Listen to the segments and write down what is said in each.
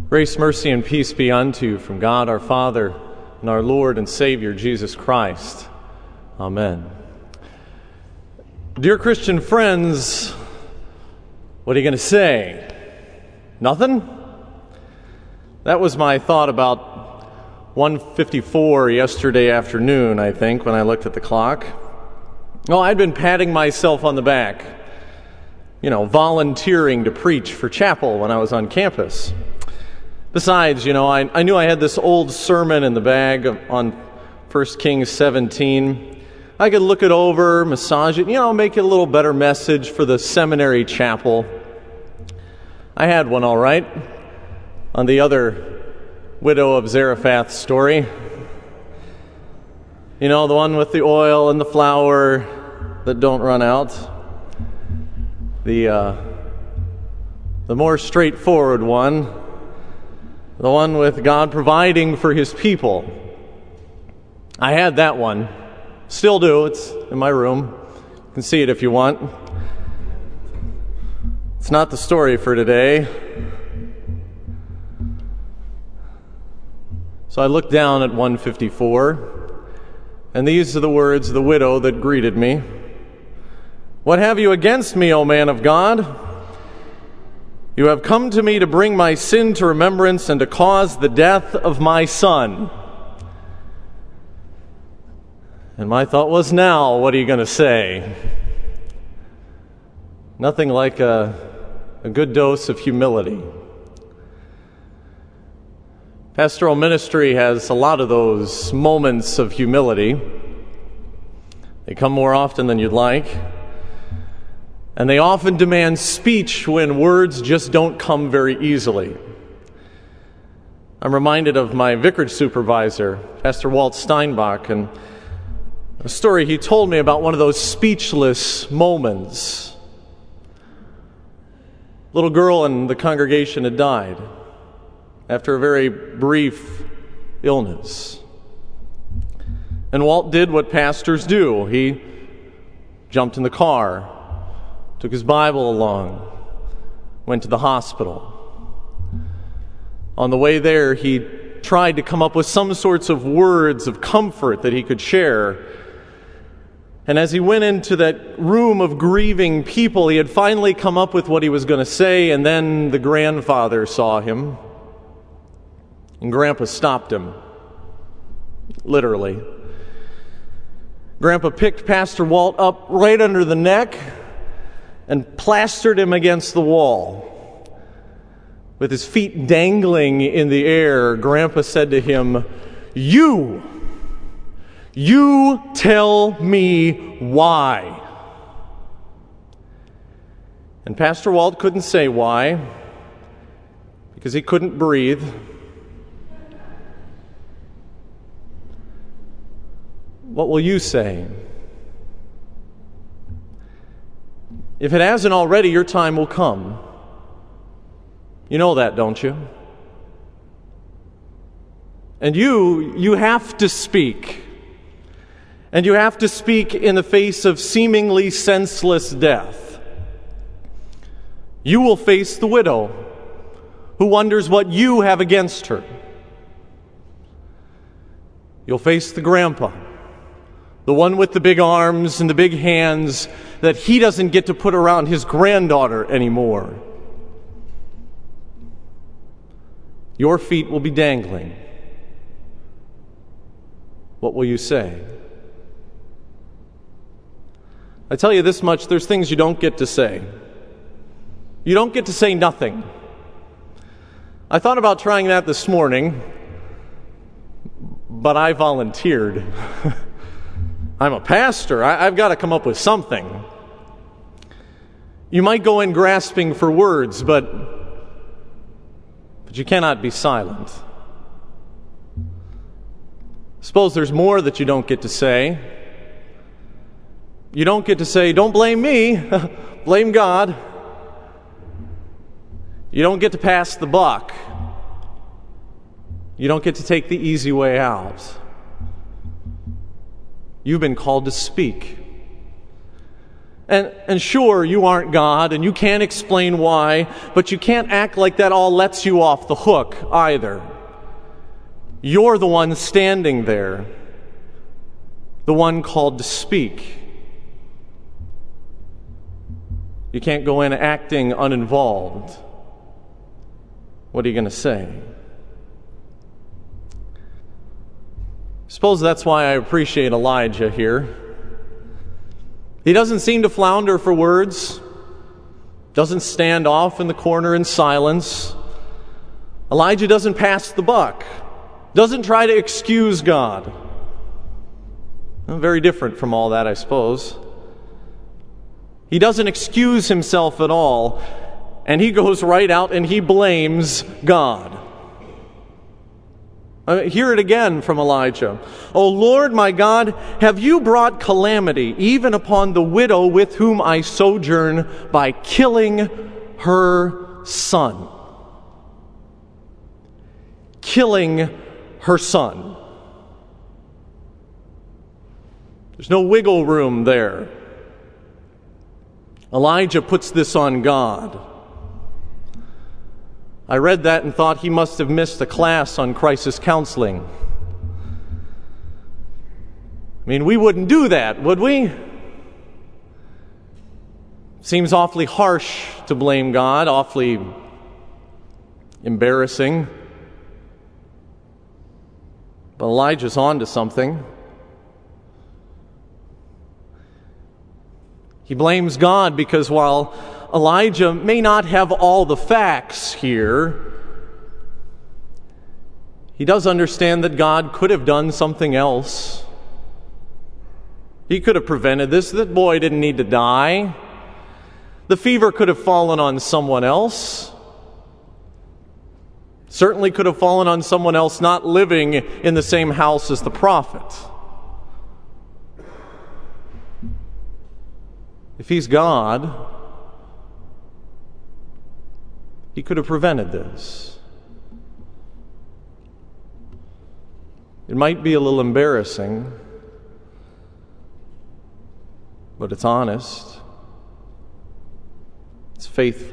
Grace, mercy, and peace be unto you from God our Father and our Lord and Savior, Jesus Christ. Amen. Dear Christian friends, what are you going to say? Nothing? That was my thought about 1:54 yesterday afternoon, I think, when I looked at the clock. Oh, I'd been patting myself on the back, volunteering to preach for chapel when I was on campus. Besides, I knew I had this old sermon in the bag on 1 Kings 17. I could look it over, massage it, make it a little better message for the seminary chapel. I had one all right on the other widow of Zarephath story. The one with the oil and the flour that don't run out. The more straightforward one. The one with God providing for His people. I had that one. Still do. It's in my room. You can see it if you want. It's not the story for today. So I looked down at 154, and these are the words of the widow that greeted me. "What have you against me, O man of God? You have come to me to bring my sin to remembrance and to cause the death of my son." And my thought was, now, what are you going to say? Nothing like a good dose of humility. Pastoral ministry has a lot of those moments of humility. They come more often than you'd like. And they often demand speech when words just don't come very easily. I'm reminded of my vicarage supervisor, Pastor Walt Steinbach, and a story he told me about one of those speechless moments. A little girl in the congregation had died after a very brief illness. And Walt did what pastors do. He jumped in the car, took his Bible along, went to the hospital. On the way there, he tried to come up with some sorts of words of comfort that he could share. And as he went into that room of grieving people, he had finally come up with what he was going to say, and then the grandfather saw him. And Grandpa stopped him. Literally. Grandpa picked Pastor Walt up right under the neck and plastered him against the wall. With his feet dangling in the air, Grandpa said to him, You tell me why." And Pastor Walt couldn't say why, because he couldn't breathe. What will you say? If it hasn't already, your time will come. You know that, don't you? And you have to speak. And you have to speak in the face of seemingly senseless death. You will face the widow who wonders what you have against her. You'll face the grandpa, the one with the big arms and the big hands that he doesn't get to put around his granddaughter anymore. Your feet will be dangling. What will you say? I tell you this much, there's things you don't get to say. You don't get to say nothing. I thought about trying that this morning, but I volunteered. I'm a pastor. I've got to come up with something. You might go in grasping for words, but you cannot be silent. Suppose there's more that you don't get to say. You don't get to say, "Don't blame me, blame God." You don't get to pass the buck. You don't get to take the easy way out. You've been called to speak. And sure, you aren't God, and you can't explain why, but you can't act like that all lets you off the hook either. You're the one standing there, the one called to speak. You can't go in acting uninvolved. What are you going to say? Suppose that's why I appreciate Elijah here. He doesn't seem to flounder for words, doesn't stand off in the corner in silence. Elijah doesn't pass the buck, doesn't try to excuse God. Well, very different from all that, I suppose. He doesn't excuse himself at all, and he goes right out and he blames God. Hear it again from Elijah. "O Lord my God, have you brought calamity even upon the widow with whom I sojourn by killing her son?" Killing her son. There's no wiggle room there. Elijah puts this on God. I read that and thought he must have missed a class on crisis counseling. I mean, we wouldn't do that, would we? Seems awfully harsh to blame God, awfully embarrassing. But Elijah's on to something. He blames God because while Elijah may not have all the facts here, he does understand that God could have done something else. He could have prevented this. That boy didn't need to die. The fever could have fallen on someone else. Certainly could have fallen on someone else not living in the same house as the prophet. If he's God, he could have prevented this. It might be a little embarrassing, but it's honest. It's faithful.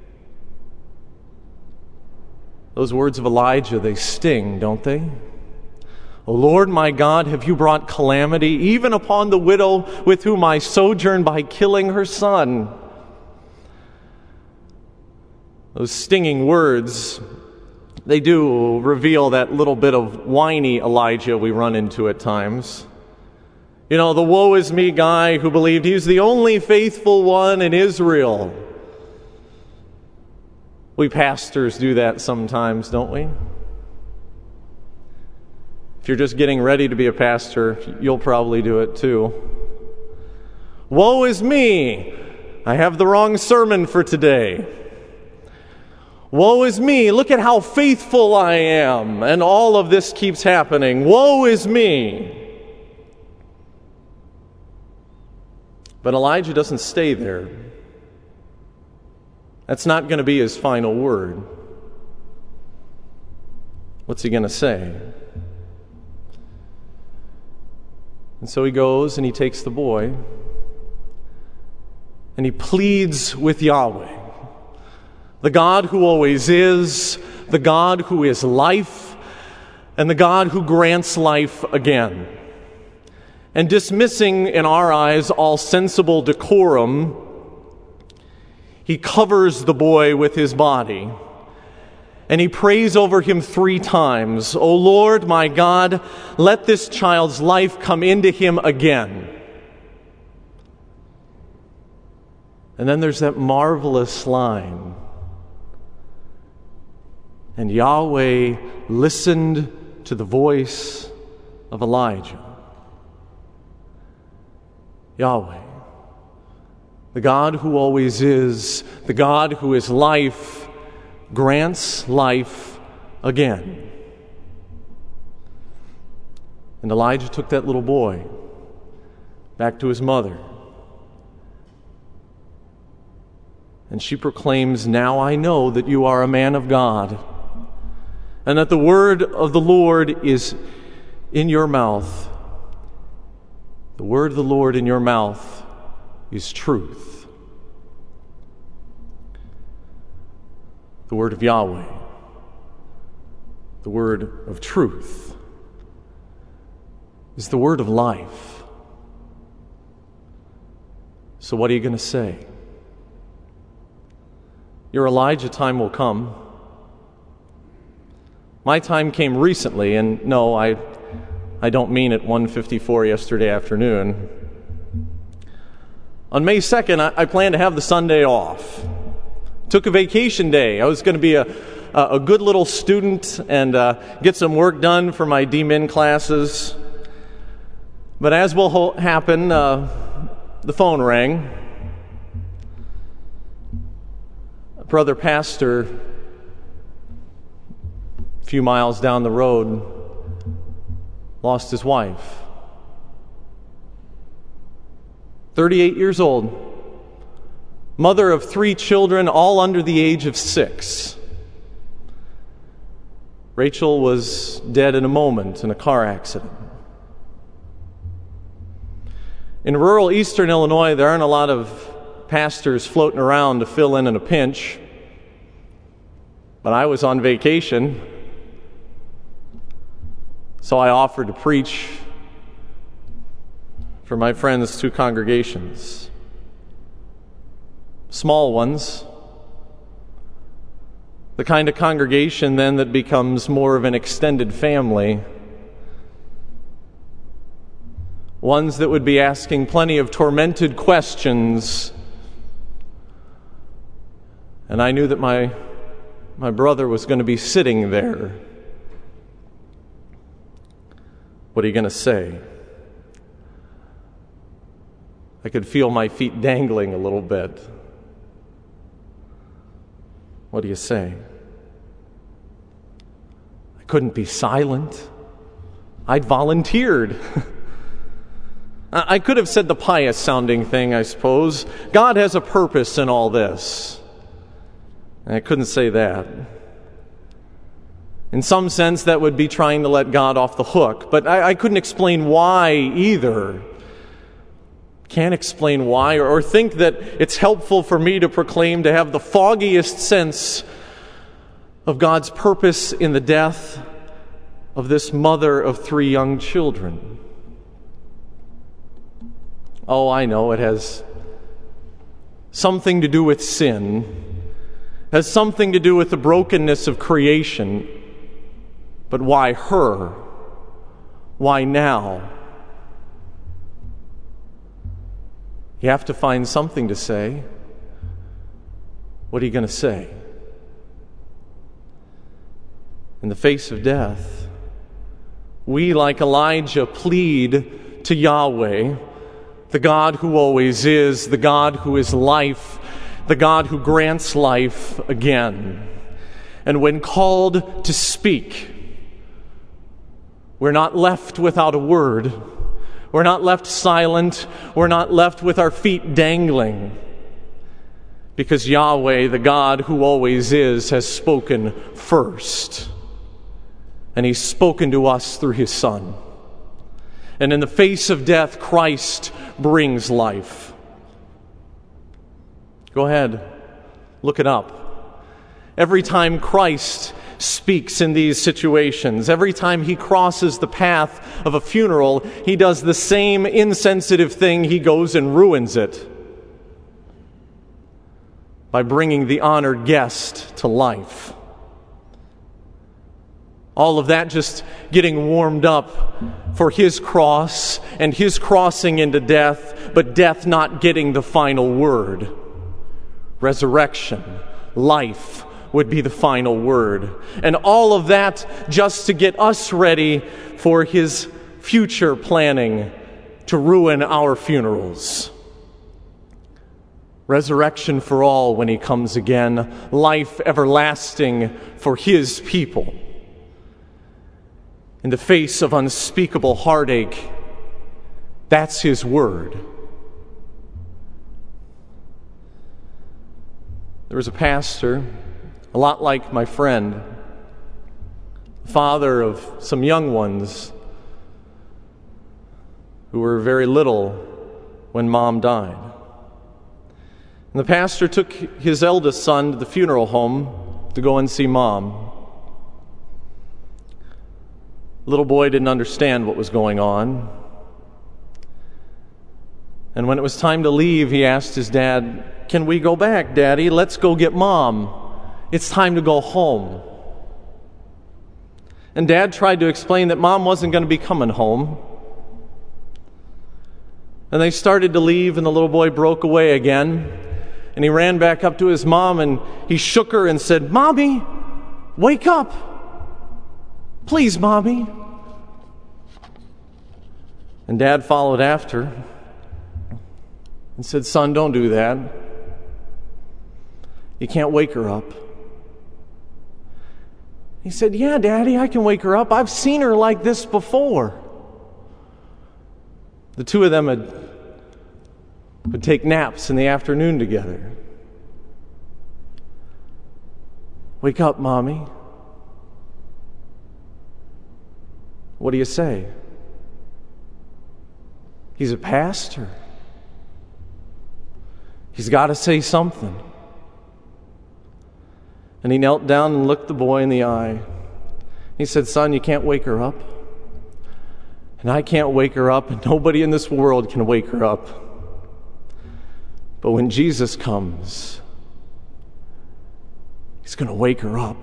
Those words of Elijah, they sting, don't they? "O Lord my God, have you brought calamity even upon the widow with whom I sojourn by killing her son?" Those stinging words, they do reveal that little bit of whiny Elijah we run into at times. You know, the woe is me guy who believed he's the only faithful one in Israel. We pastors do that sometimes, don't we? If you're just getting ready to be a pastor, you'll probably do it too. Woe is me! I have the wrong sermon for today. Woe is me! Look at how faithful I am! And all of this keeps happening. Woe is me! But Elijah doesn't stay there. That's not going to be his final word. What's he going to say? And so he goes and he takes the boy and he pleads with Yahweh, the God who always is, the God who is life, and the God who grants life again. And dismissing in our eyes all sensible decorum, he covers the boy with his body. And he prays over him 3 times. "O Lord, my God, let this child's life come into him again." And then there's that marvelous line. "And Yahweh listened to the voice of Elijah." Yahweh, the God who always is, the God who is life, grants life again. And Elijah took that little boy back to his mother. And she proclaims, "Now I know that you are a man of God, and that the word of the Lord is in your mouth." The word of the Lord in your mouth is truth. The word of Yahweh, the word of truth, is the word of life. So what are you going to say? Your Elijah time will come. My time came recently, and no, I don't mean at 1:54 yesterday afternoon. On May 2nd, I planned to have the Sunday off. Took a vacation day. I was going to be a good little student and get some work done for my D-Min classes. But as will happen, the phone rang. A brother pastor, a few miles down the road, lost his wife. 38 years old, mother of 3 children, all under the age of 6. Rachel was dead in a moment in a car accident. In rural eastern Illinois, there aren't a lot of pastors floating around to fill in a pinch. But I was on vacation, so I offered to preach for my friends' 2 congregations. Small ones. The kind of congregation then that becomes more of an extended family. Ones that would be asking plenty of tormented questions. And I knew that my brother was going to be sitting there. What are you going to say? I could feel my feet dangling a little bit. What do you say? I couldn't be silent. I'd volunteered. I could have said the pious-sounding thing, I suppose. God has a purpose in all this. And I couldn't say that. In some sense, that would be trying to let God off the hook. But I couldn't explain why either. Can't explain why, or think that it's helpful for me to proclaim to have the foggiest sense of God's purpose in the death of this mother of 3 young children. Oh, I know it has something to do with sin, has something to do with the brokenness of creation. But why her? Why now? You have to find something to say. What are you going to say? In the face of death, we, like Elijah, plead to Yahweh, the God who always is, the God who is life, the God who grants life again. And when called to speak, we're not left without a word. We're not left silent. We're not left with our feet dangling. Because Yahweh, the God who always is, has spoken first. And He's spoken to us through His Son. And in the face of death, Christ brings life. Go ahead, look it up. Every time Christ speaks in these situations, every time He crosses the path of a funeral, He does the same insensitive thing. He goes and ruins it by bringing the honored guest to life. All of that just getting warmed up for His cross and His crossing into death, but death not getting the final word. Resurrection, life would be the final word. And all of that just to get us ready for His future planning to ruin our funerals. Resurrection for all when He comes again. Life everlasting for His people. In the face of unspeakable heartache, that's His word. There was a pastor, a lot like my friend, father of some young ones who were very little when Mom died. And the pastor took his eldest son to the funeral home to go and see Mom. The little boy didn't understand what was going on. And when it was time to leave, he asked his dad, "Can we go back, Daddy? Let's go get Mom. It's time to go home." And Dad tried to explain that Mom wasn't going to be coming home. And they started to leave, and the little boy broke away again. And he ran back up to his mom, and he shook her and said, "Mommy, wake up. Please, Mommy." And Dad followed after and said, "Son, don't do that. You can't wake her up." He said, "Yeah, Daddy, I can wake her up. I've seen her like this before." The two of them would take naps in the afternoon together. "Wake up, Mommy." What do you say? He's a pastor. He's got to say something. And he knelt down and looked the boy in the eye. He said, "Son, you can't wake her up. And I can't wake her up, and nobody in this world can wake her up. But when Jesus comes, He's going to wake her up.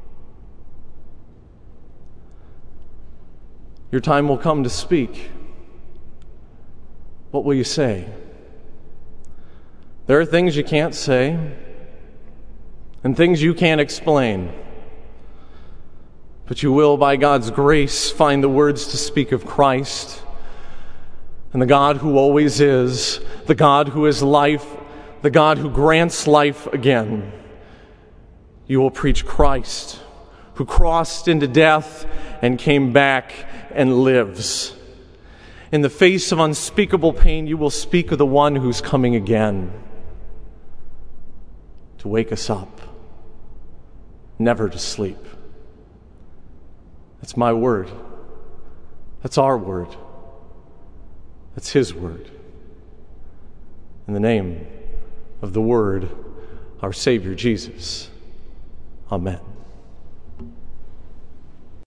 Your time will come to speak. What will you say? There are things you can't say, and things you can't explain. But you will, by God's grace, find the words to speak of Christ and the God who always is, the God who is life, the God who grants life again. You will preach Christ, who crossed into death and came back and lives. In the face of unspeakable pain, you will speak of the one who's coming again to wake us up, never to sleep. That's my word. That's our word. That's His word. In the name of the Word, our Savior Jesus. Amen.